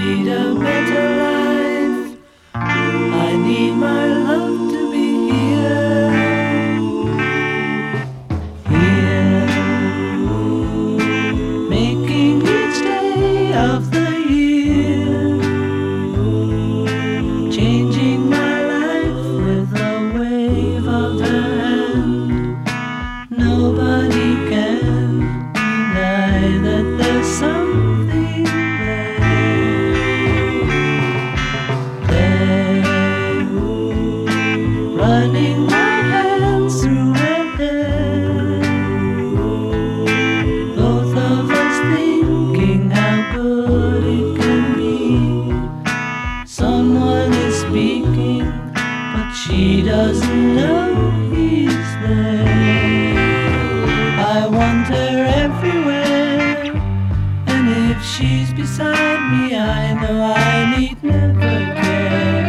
need a better life. I need my love to be here, here, making each day of the year, changing my life with a wave of her hand. Nobody can deny that there's something there, running my hands through her hair, both of us thinking how good it can be. Someone is speaking, but she doesn't know he's there. I want her everywhere, and if she's beside me, I know I need never care.